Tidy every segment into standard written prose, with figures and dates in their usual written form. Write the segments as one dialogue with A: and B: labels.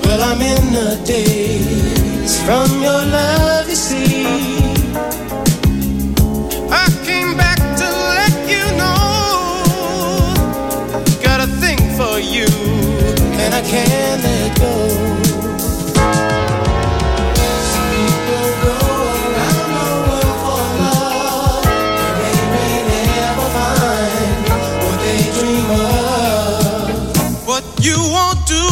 A: Well, I'm in the daze from your love, you see. I came back to let you know, got a thing for you, and I can't let go. You won't do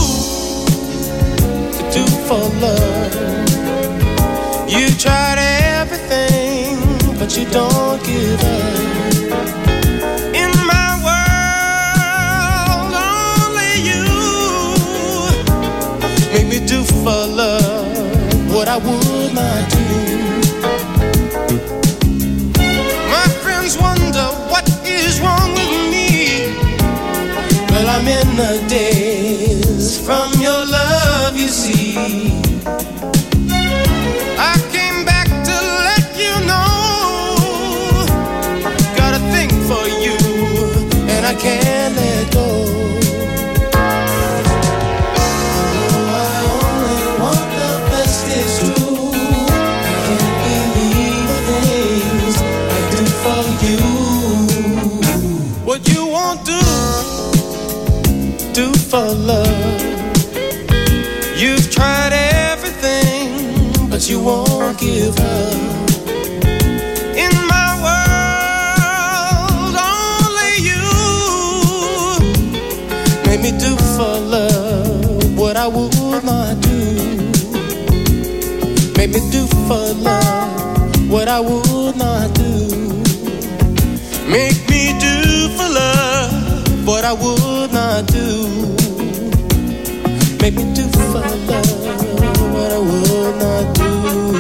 A: for love. You tried everything, but you don't give up. In my world, only you make me do for love what I would not do. My friends wonder what is wrong with me. Well, I'm in the daze from your love, you see. I came back to let you know, got a thing for you, and I can't let go. Oh, I only want the best, it's true. I can't believe the things I do for you. What you won't do for love. You've tried everything, but you won't give up. In my world, only you make me do for love what I would not do. Make me do for love what I would not do. Make me do for love what I would not do. Make me do for love what I would not do.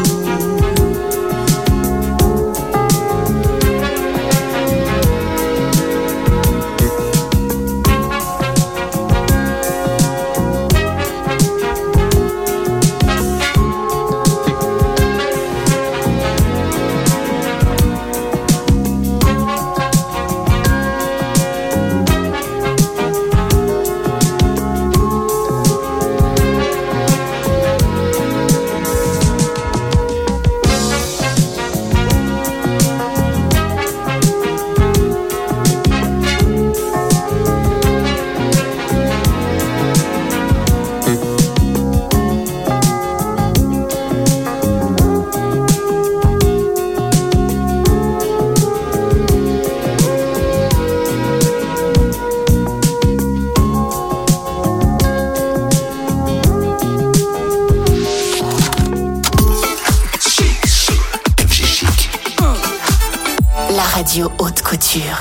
B: Radio Haute Couture.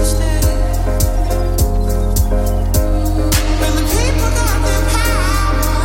C: When the people got their power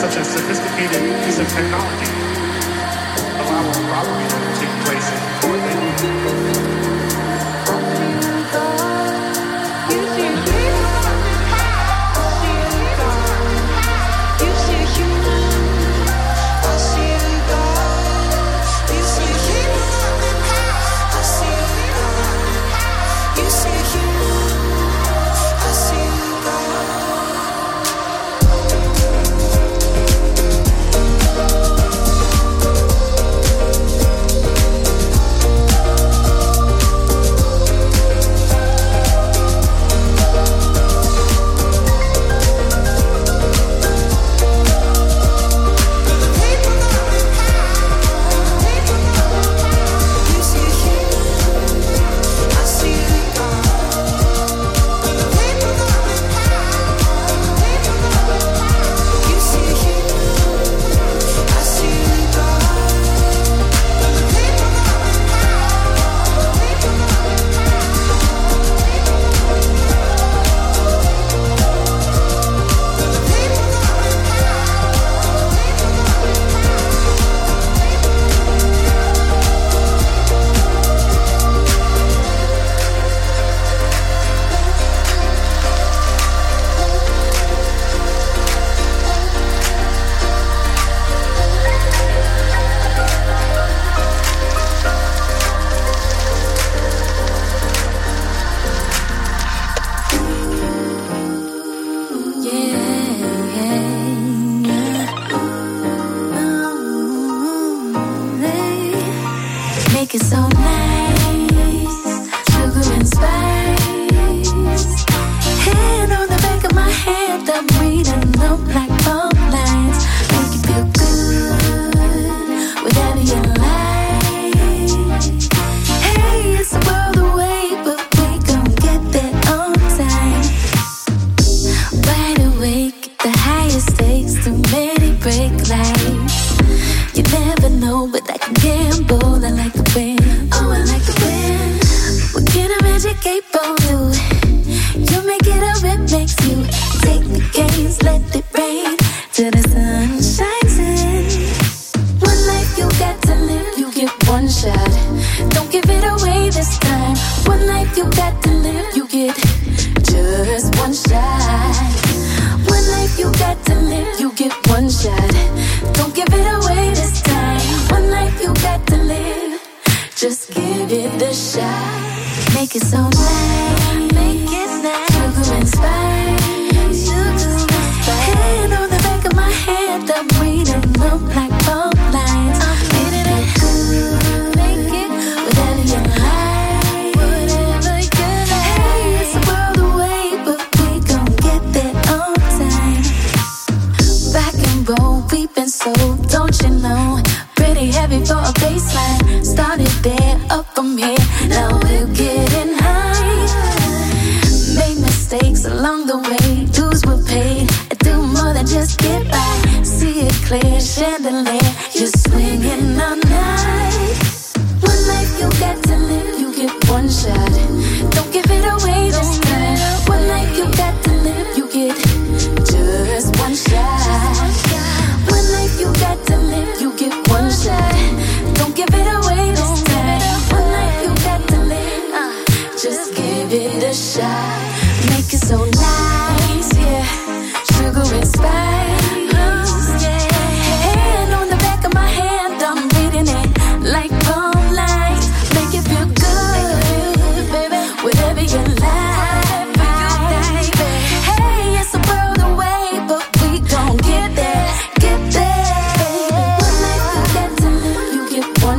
C: such a sophisticated piece of technology allow a robbery to take place in Portland.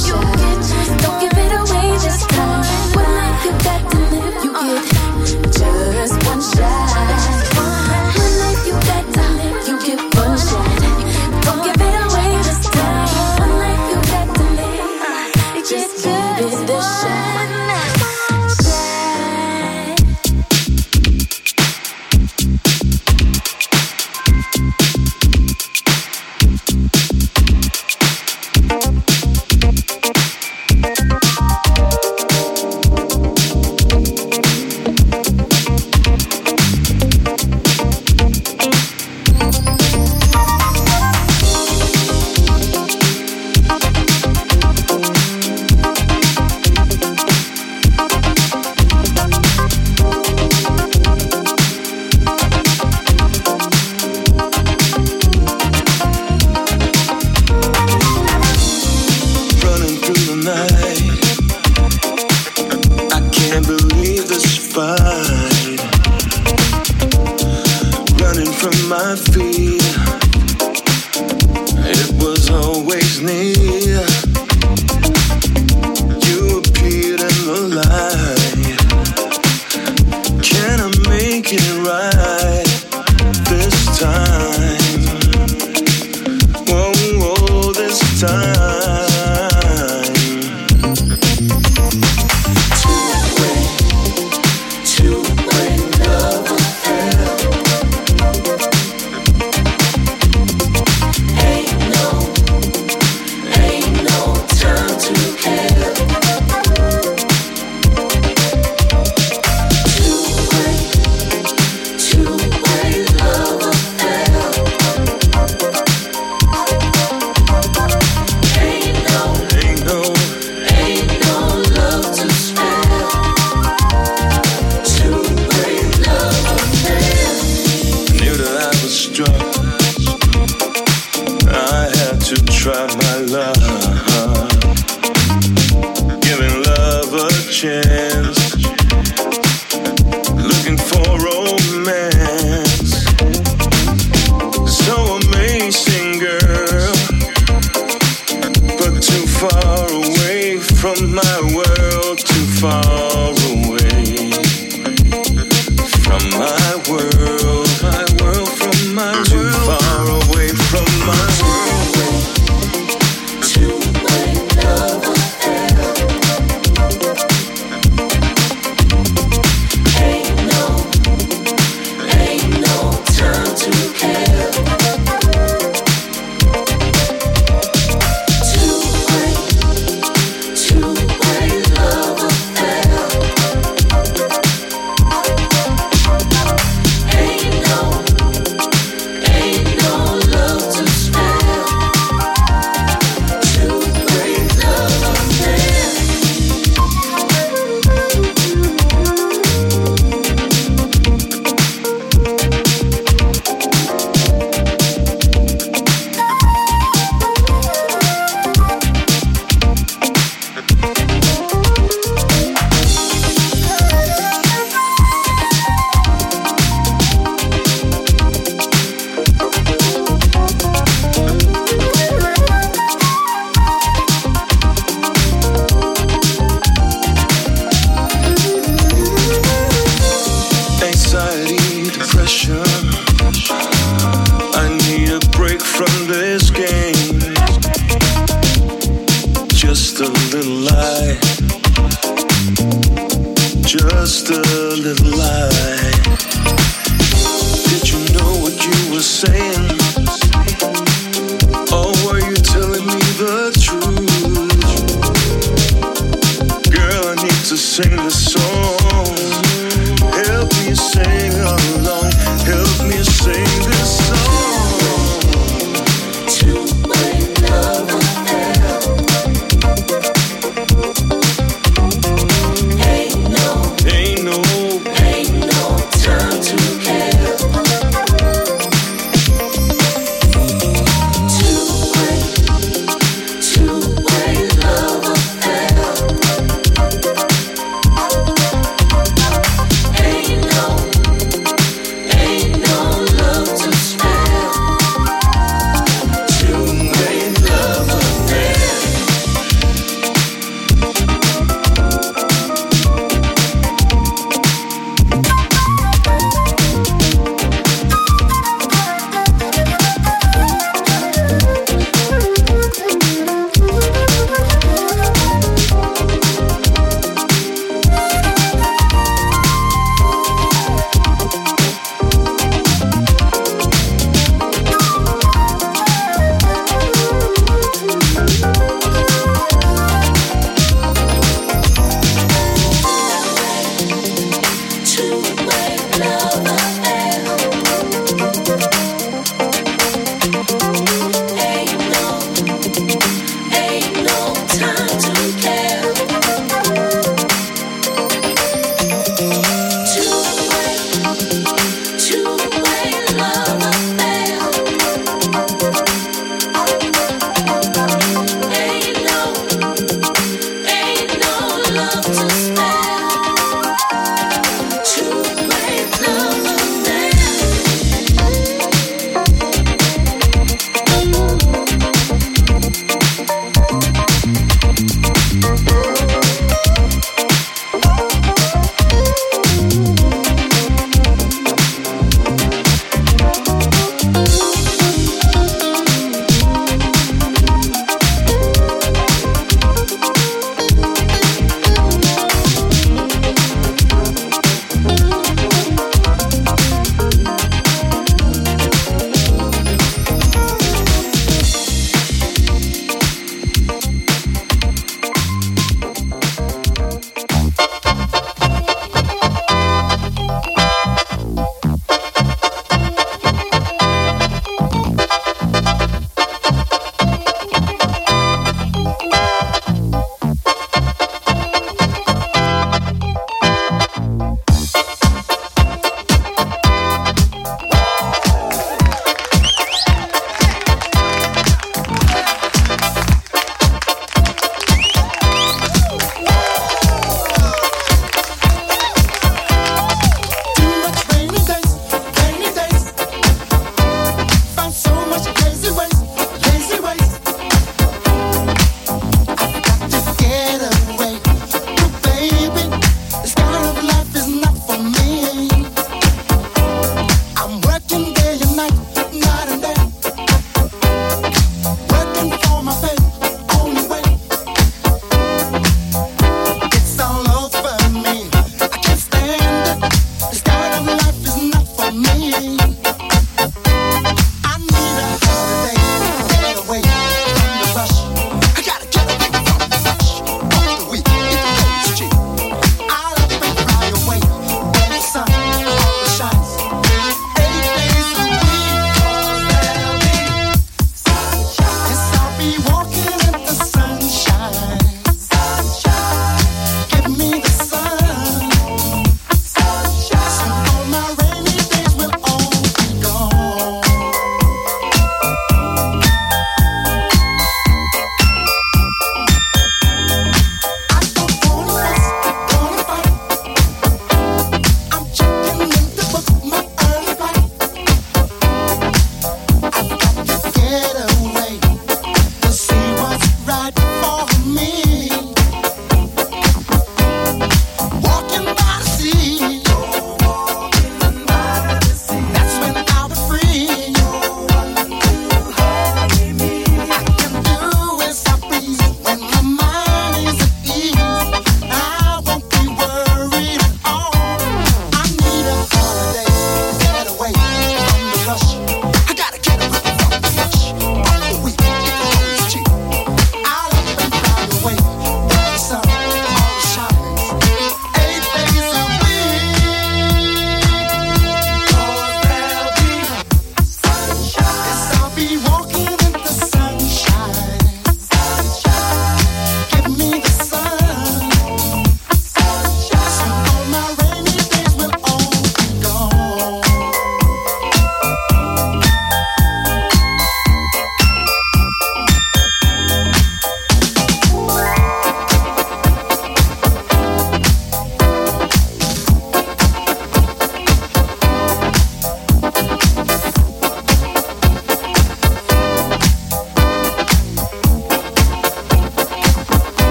D: Don't give it away this time. One life you got to live, you get chance, looking for romance. So amazing, girl, but too far away from my world, too far away from my world, from my world, too far away from my world.
A: To make love affair. Ain't no time to care. To make love affair. Ain't no love to spare.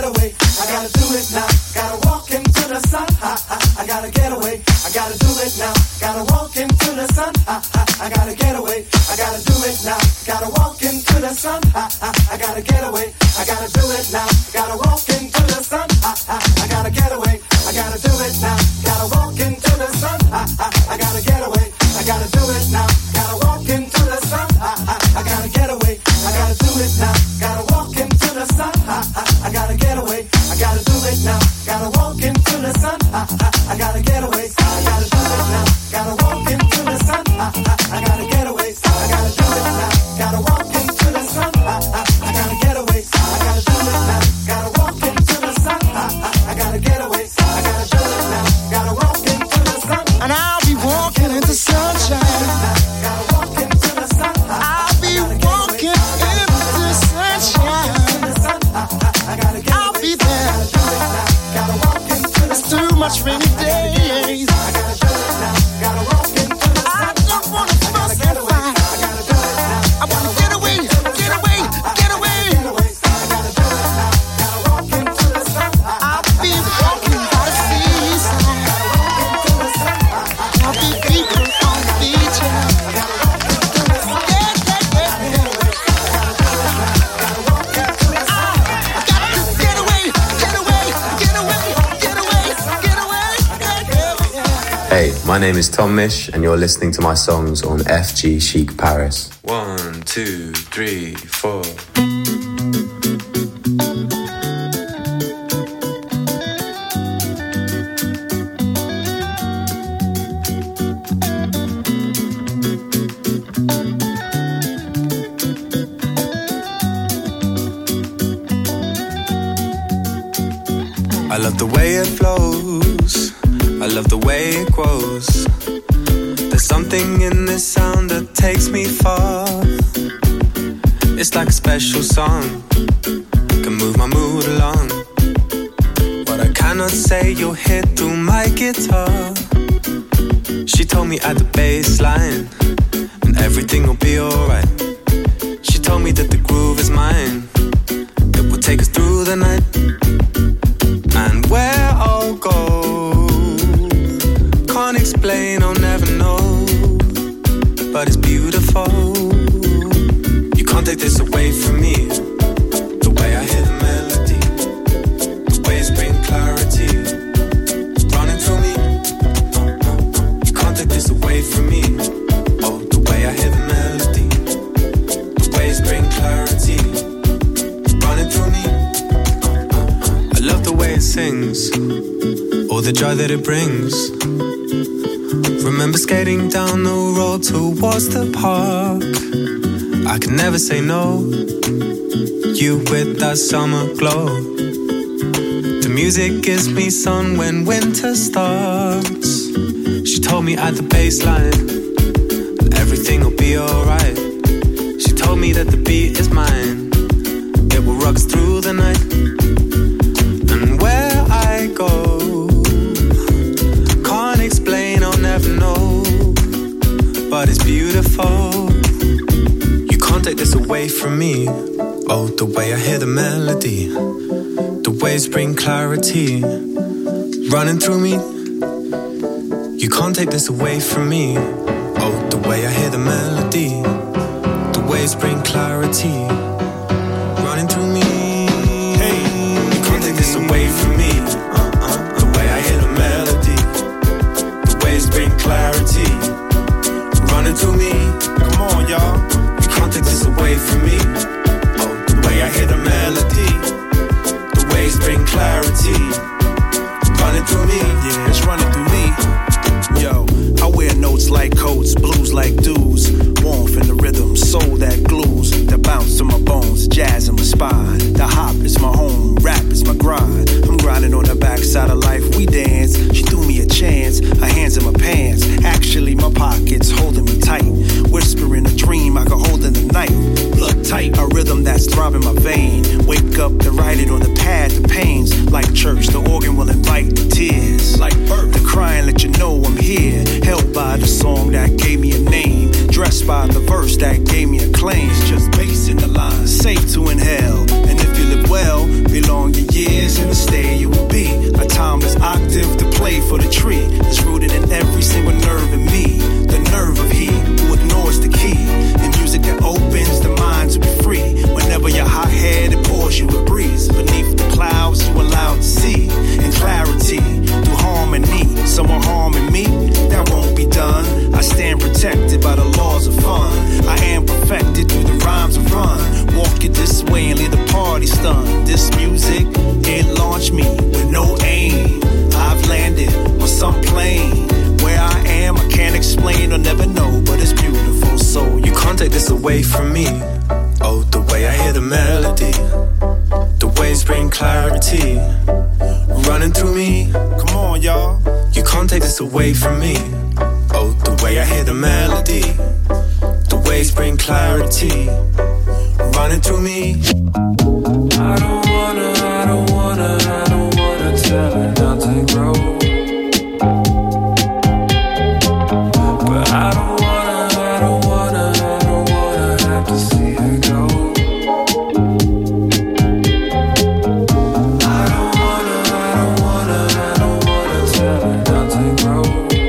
A: away. I gotta do it now. Gotta walk into the sun. I gotta get away. I gotta do it now. Gotta walk into the sun. I gotta get away. I gotta do it now. Gotta walk into the sun. I gotta get away. I gotta do it now. Gotta walk into the sun. I gotta get away. I gotta do it now. Gotta walk into the sun. I gotta get away. I gotta do it now. Gotta walk into the sun. I gotta get away. I gotta do it now. Gotta walk into the sun. I gotta get away. I gotta do it now. Gotta walk into the sun. I gotta get away. I gotta do it now. Gotta walk into the sun. I gotta get away. I gotta do it now. Gotta walk into the sun. I gotta get away. I gotta do it now. Gotta walk into the sun. I gotta get away. I gotta do it now. Gotta walk into the sun.
E: And I'll be walking into sunshine.
A: Gotta walk into the sun.
E: I'll be walking into sunshine. I'll be there. It's too much rainy days. I don't wanna fuss and fight. I wanna get away, get away, get away. I'll be walking by the seaside. I'll be people on the beach.
F: Hey, my name is Tom Mish, and you're listening to my songs on FG Chic Paris. 1, 2, 3, 4. I love the way it flows. I love the way it grows. There's something in this sound that takes me far. It's like a special song, can move my mood along. What I cannot say, you'll hear through my guitar. She told me at the bass line, and everything will be alright. She told me that the groove is mine, it will take us through the night. And where I'll go, can't explain, I'll never know, but it's beautiful. You can't take this away from me. The way I hear the melody, the way it's bring clarity, running through me. You can't take this away from me. Oh, the way I hear the melody, the way it's bring clarity, running through me. I love the way it sings, all the joy that it brings. Remember skating down the road towards the park. I could never say no. You with that summer glow. The music gives me sun when winter starts. She told me at the baseline, everything will be alright. She told me that the beat is mine, it will rock us through the night. And where I go, can't explain, I'll never know, but it's beautiful. You can't take this away from me. Oh, the way I hear the melody, the waves bring clarity, running through me. You can't take this away from me. Oh, the way I hear the melody, the waves bring clarity, running through me. Hey, you can't take this away from me. The way I hear the melody, the waves bring clarity, running through me. Come on, y'all. You can't take this away from me. Oh, the way I hear the melody, the waves bring clarity, running through me.
G: Yeah, it's running through me. Yo, I wear notes like coats, blues like dudes, warmth in the rhythm, soul that glues, that bounce to my bones, jazz in my spine. The hop is my home, rap is my grind. I'm grinding on the backside of life, we dance. She threw me a chance, her hands in my pants. Actually, my pockets holding me tight, whispering a dream I could hold in the night. Blood tight, a rhythm that's throbbing my vein. Wake up to write it on the pad, the pains. Like church, the organ will invite the tears. Like birth, the crying let you know I'm here. Held by the song that gave me a name, dressed by the verse that gave me a claim. It's just bass in the line, safe to inhale. And if you live well, belong your years brain will never know, but it's beautiful. So
F: you can't take this away from me. Oh, the way I hear the melody, the waves bring clarity running through me.
G: Come on, y'all.
F: You can't take this away from me. Oh, the way I hear the melody, the waves bring clarity running through me. I don't wanna tell her not to grow, but I don't wanna have to see her go. I don't wanna tell her not to grow,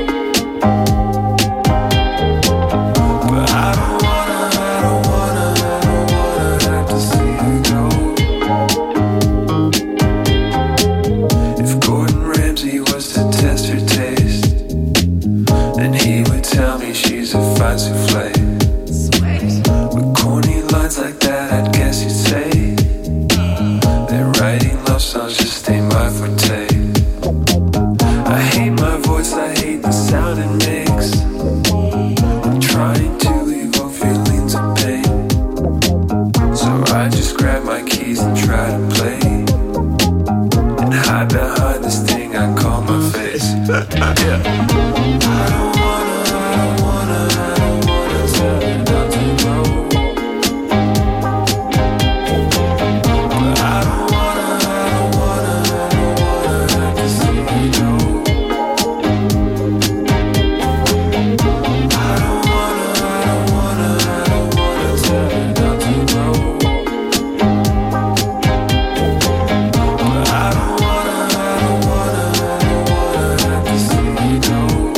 F: but I don't wanna have to see her go. If Gordon Ramsay was to test her taste, then he would tell me she's a fine souffle. With corny lines like that, I'd guess you'd say that writing love songs just ain't my forte. I hate my voice, I hate the sound it makes. I'm trying to evoke feelings of pain, so I just grab my keys and try to play and hide behind this thing I call my face. Yeah. I don't wanna tell her not to grow, but I don't wanna have to see her go. I don't wanna tell her not to grow, but I don't wanna have to see her go.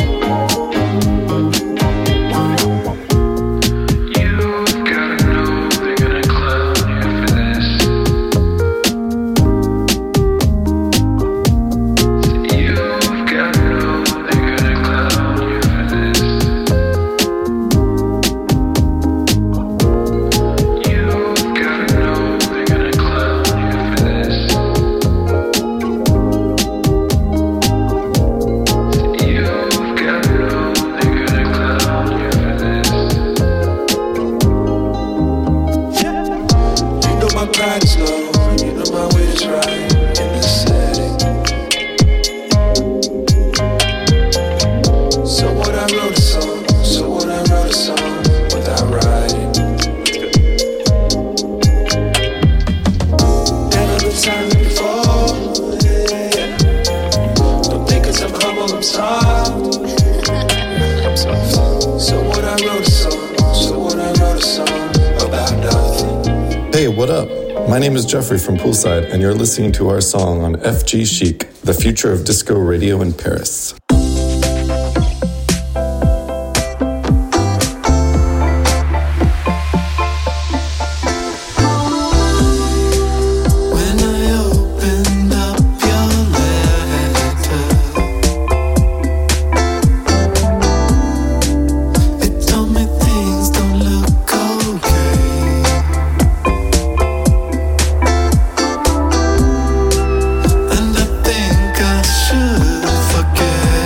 F: You've gotta know they're gonna clown you for this. You've gotta know they're gonna clown you for this. You've gotta know they're gonna clown you for this. You've gotta know they're gonna clown you for this.
A: You know my pride is low, you know my weight is right in this setting. So what I wrote a song without writing. Never been silent before, yeah. Don't think 'cause I'm humble, I'm soft. So what I wrote a song about nothing.
H: Hey, what up? My name is Jeffrey from Poolside, and you're listening to our song on FG Chic, the future of disco radio in Paris.
A: When I opened up your letter, it told me things don't look okay. And I think I should forget.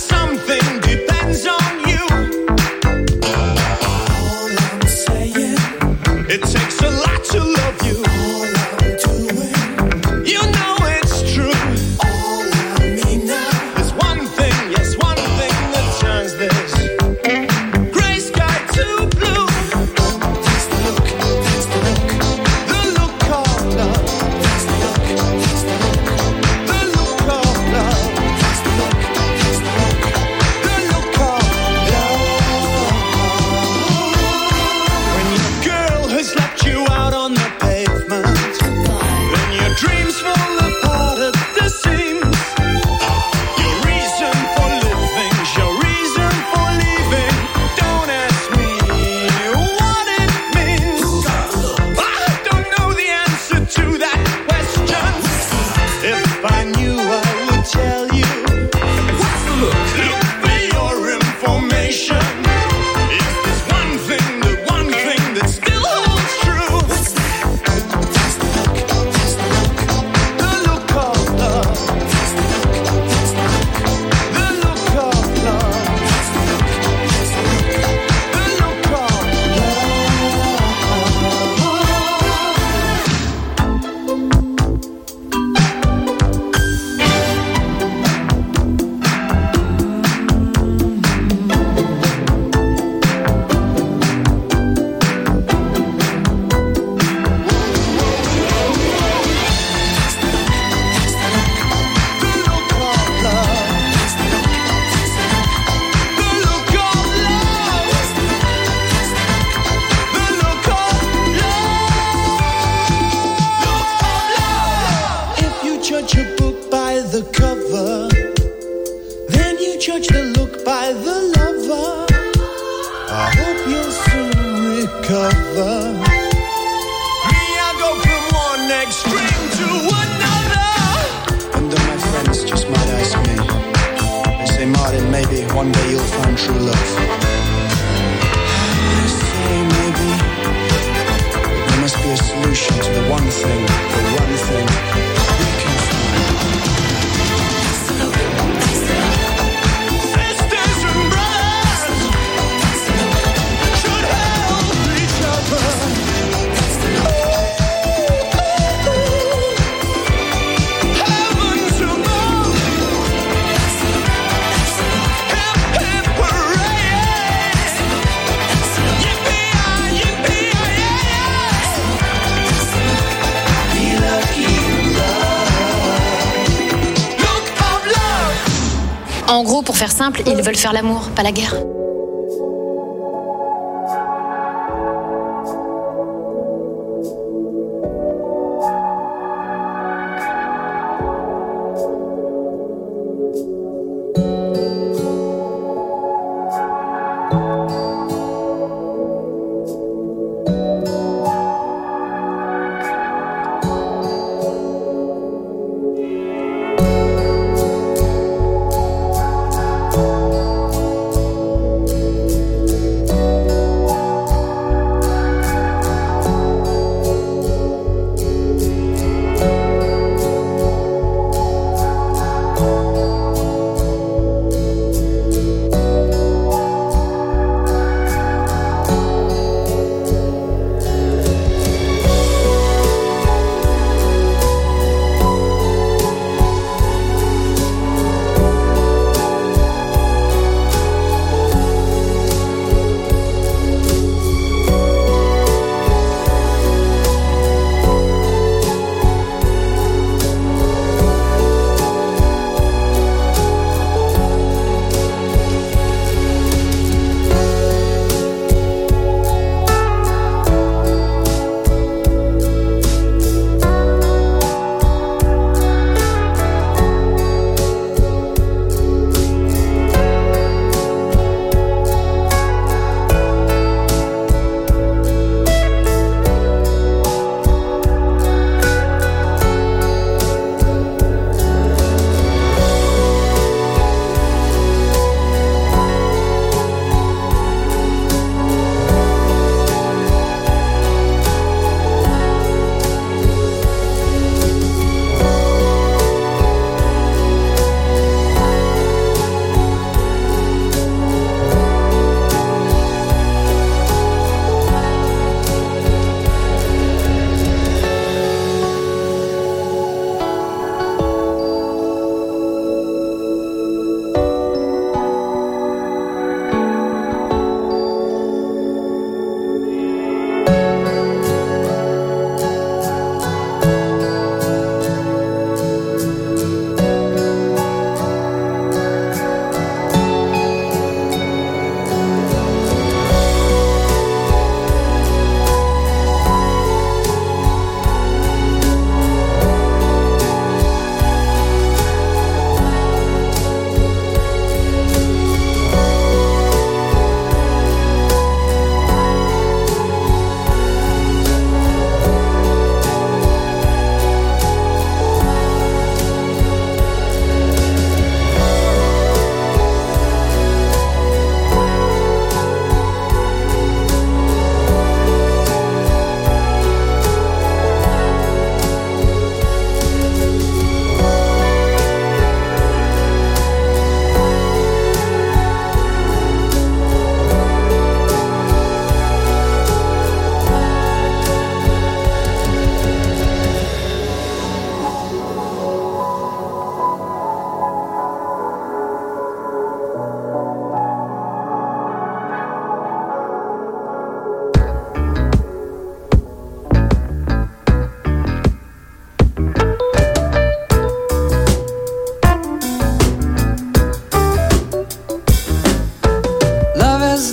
D: something depends on you.
A: All I'm saying,
D: It takes a lot to love you.
A: all I'm doing,
D: You know it's true.
A: all I mean now.
D: There's one thing, yes, one thing that turns this gray sky to blue.
A: That's the look, that's the look,
D: The look of love.
A: that's the look, that's the look,
D: The look of love.
A: that's the look, that's the look.
D: The look of love. When your girl has left you out on the pavement, then your dreams fall apart at the seams. Your reason for living, your reason for leaving. Don't ask me what it means. I don't know the answer to that question. If I knew, I would tell you. Look for your information. If there's one thing that still holds true. The look of love. The look of love. The look of If you judge a book by the cover, then you judge the look by the lover. I hope you'll soon recover. Me, I go from one extreme to another.
G: And my friends just might ask me. They say, Martin, maybe one day you'll find true love. I say maybe, but there must be a solution to the one thing we can find.
D: Sisters and brothers should help each other. Heavens above. Hip, hip, hooray. Yippee-yi, yippee-yi, yeah. Be lucky in love. Look of love.
B: En gros, pour faire simple, ils veulent faire l'amour, pas la guerre.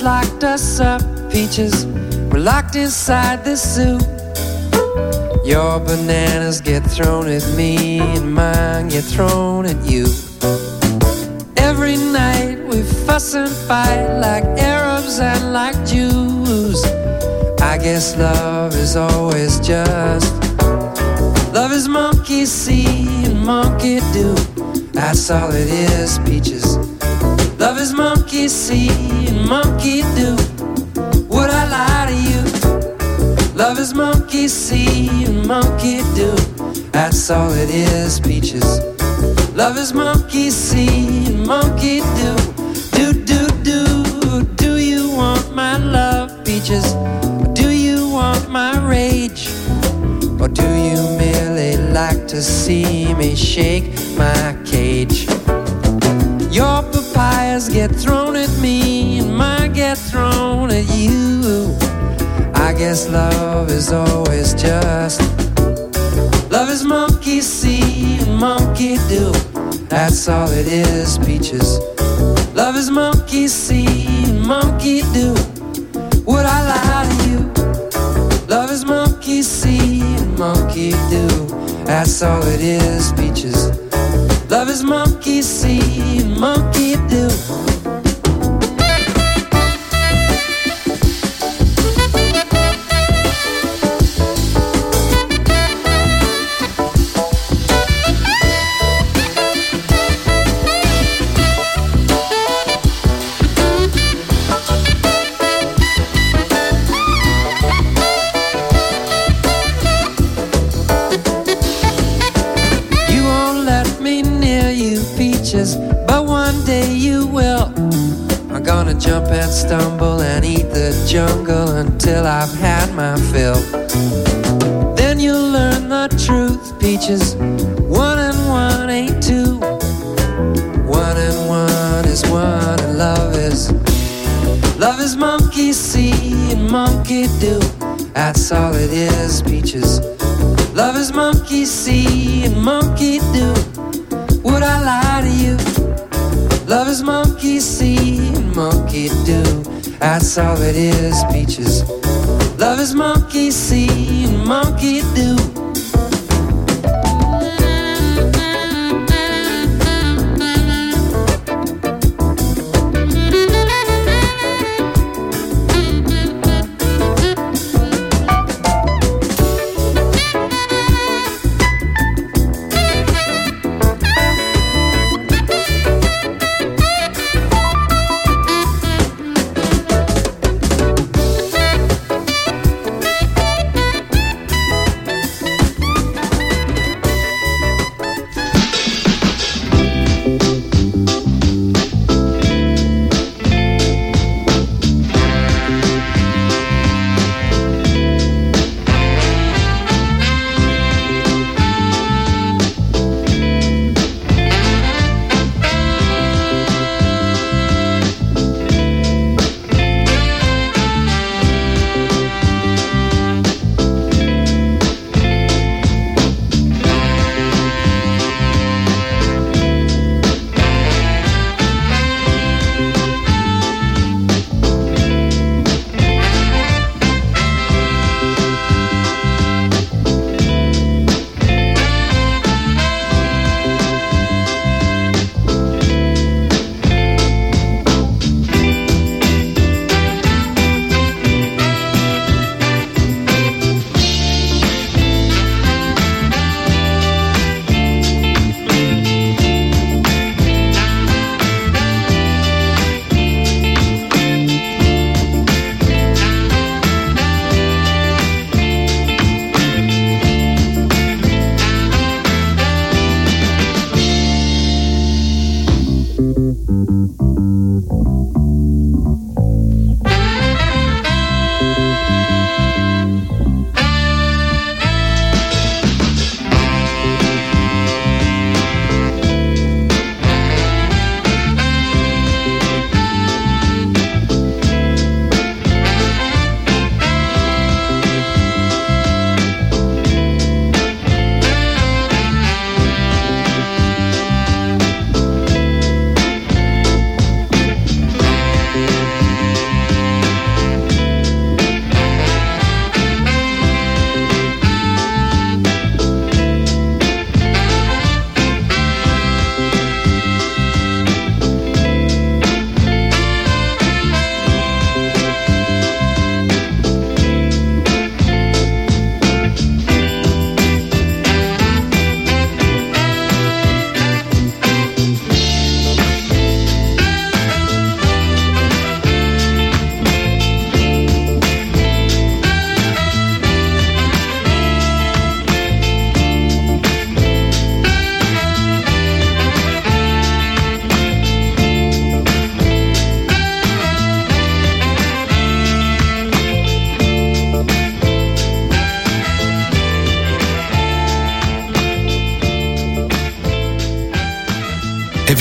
I: locked us up, peaches. We're locked inside the zoo. Your bananas get thrown at me, and mine get thrown at you. Every night we fuss and fight like Arabs and like Jews. I guess love is always just. Love is monkey see and monkey do. That's all it is, peaches. Love is monkey see and monkey do. Would I lie to you? Love is monkey see and monkey do. That's all it is, peaches. Love is monkey see and monkey do. Do, do, do. Do you want my love, peaches? Or do you want my rage? Or do you merely like to see me shake my cage? Your papayas get thrown at me, and mine get thrown at you. I guess love is always just. Love is monkey see and monkey do. That's all it is, peaches. Love is monkey see and monkey do. Would I lie to you? Love is monkey see and monkey do. That's all it is, peaches. Love is monkey see and monkey do. But one day you will. I'm gonna jump and stumble and eat the jungle until I've had my fill. Then you'll learn the truth, peaches. 1 and 1 ain't 2. 1 and 1 is 1, and love is monkey see and monkey do. That's all it is, peaches. Love is monkey see and monkey do. Would I lie to you? Love is monkey see and monkey do. That's all it is, peaches. Love is monkey see and monkey do.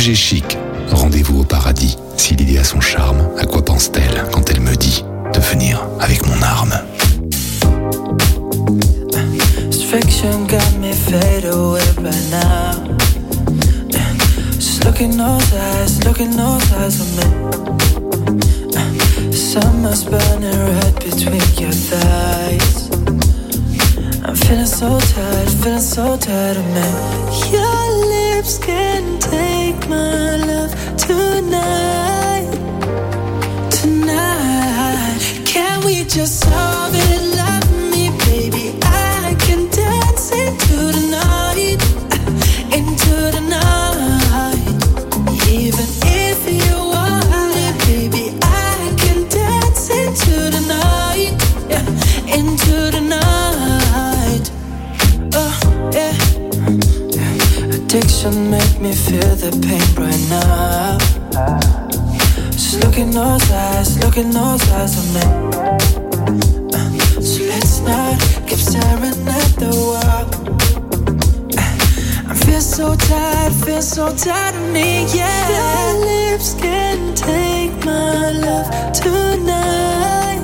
J: FG Chic, rendez-vous au paradis. Si l'idée a son charme, à quoi pense-t-elle quand elle me dit de venir avec mon arme?
K: This fiction got me fade away right now. Just look in those eyes of me. Summer's burning red between your thighs. I'm feeling so tired of me. Your lips can take my love tonight. Can we just solve it? Love me, baby. I can dance into the night, into the night. Even if you want it, baby, I can dance into the night, yeah, into the night. Oh, yeah. Addiction make me feel the pain right now. Just look in those eyes of me. So let's not keep staring at the wall. I feel so tired of me, yeah. Your lips can take my love tonight.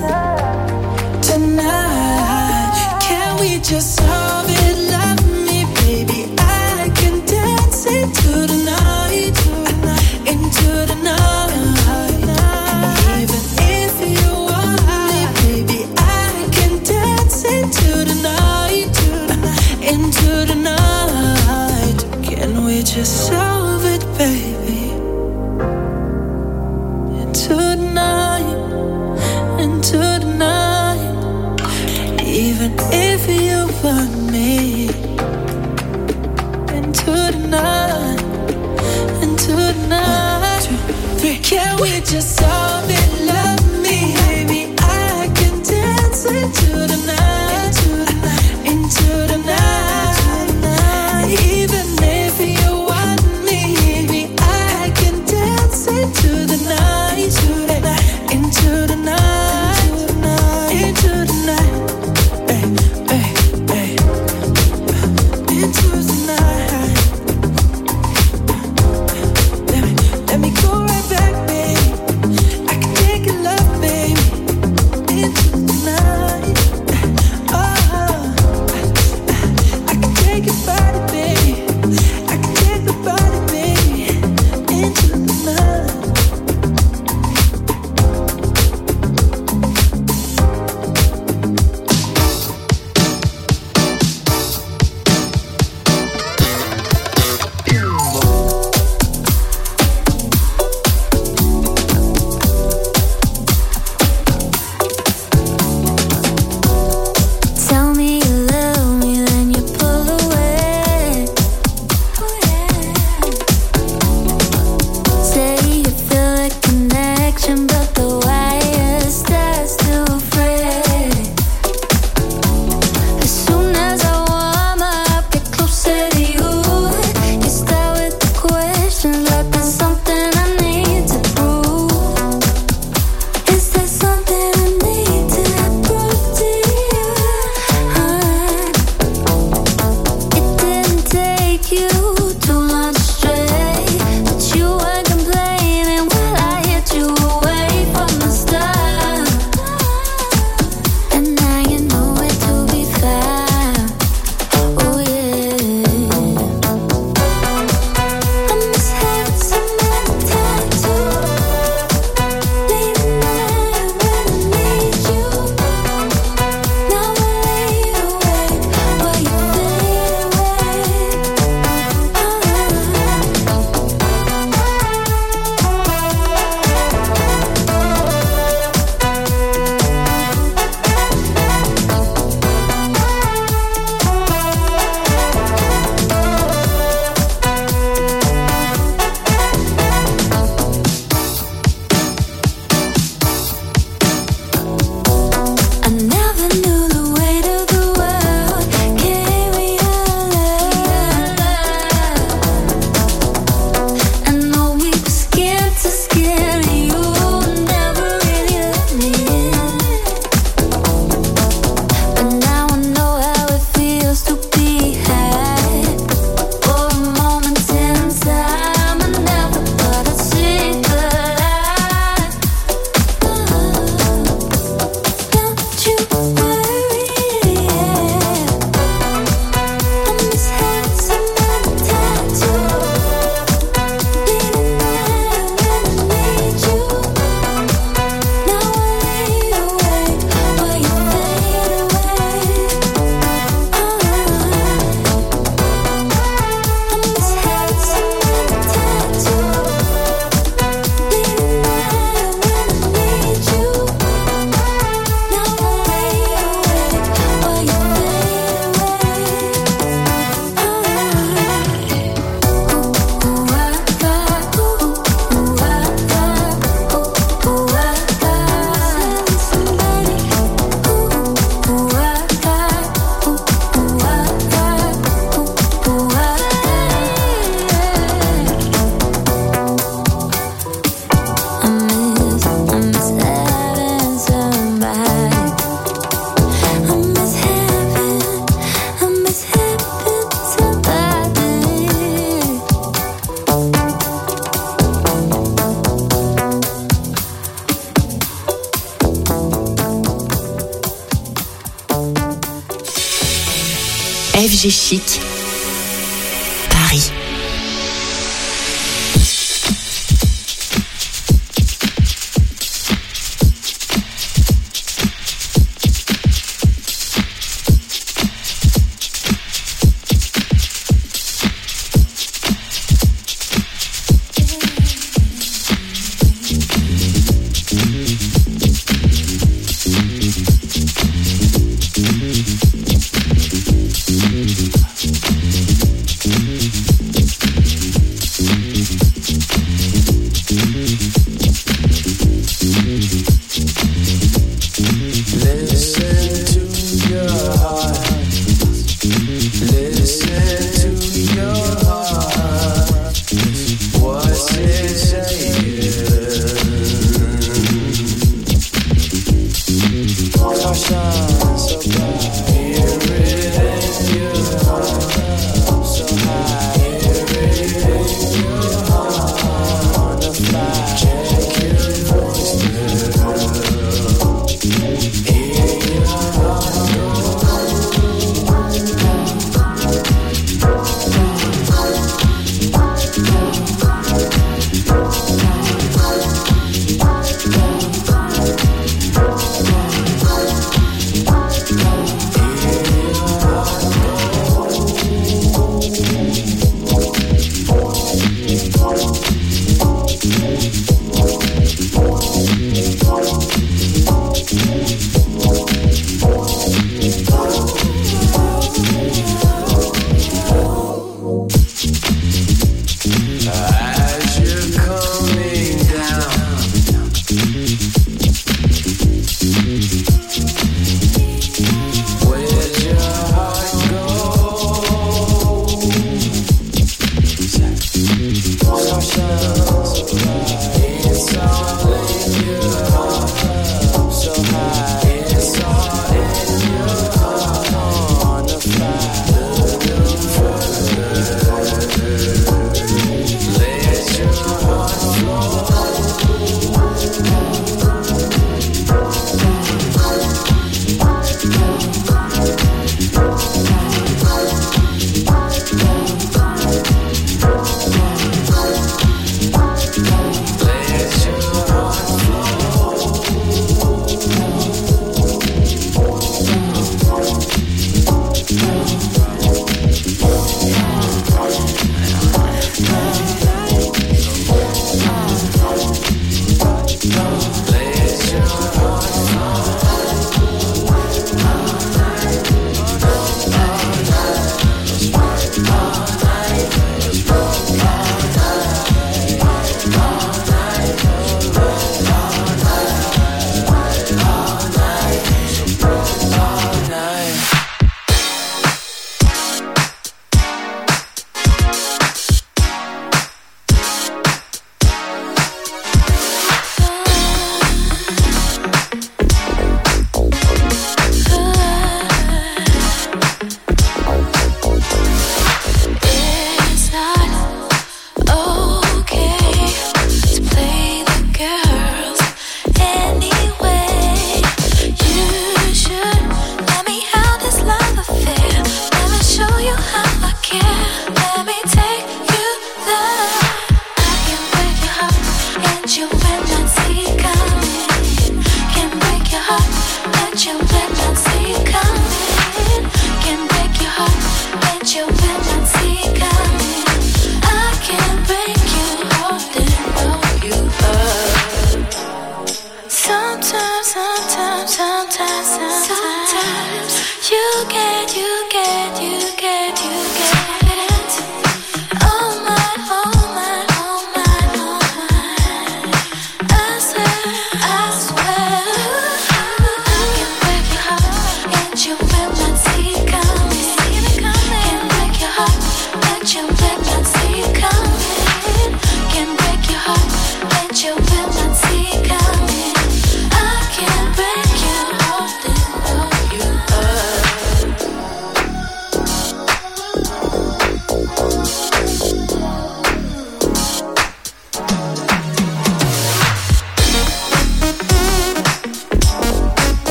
K: Can we just solve it? Love me, baby. I can dance into the night, into the night. Even if you want me, baby, I can dance into the night, into the night. Can we just solve it, baby? Into the night, into the night. Even if you want me, into the night, into the night. 2, 3. Can we just solve it? Love me, baby. I can dance into the night, into the night. Even if you want me, baby, I can dance into the night, into the night, into the night. Hey, hey, hey. Into the night. Let me go right back, baby. I can take your love, baby, into the night. Oh, I can take your body, baby. I can take the body, baby, into the night.
L: Tell me you love me, then you pull away. Say you feel a connection, but the wire starts to fray. As soon as I warm up, get closer to you. You start with the questions like there's something I need to prove. Is there something I need to prove to you? It didn't take you too long to stray, but you were complaining while I hid you away.
M: FG Chic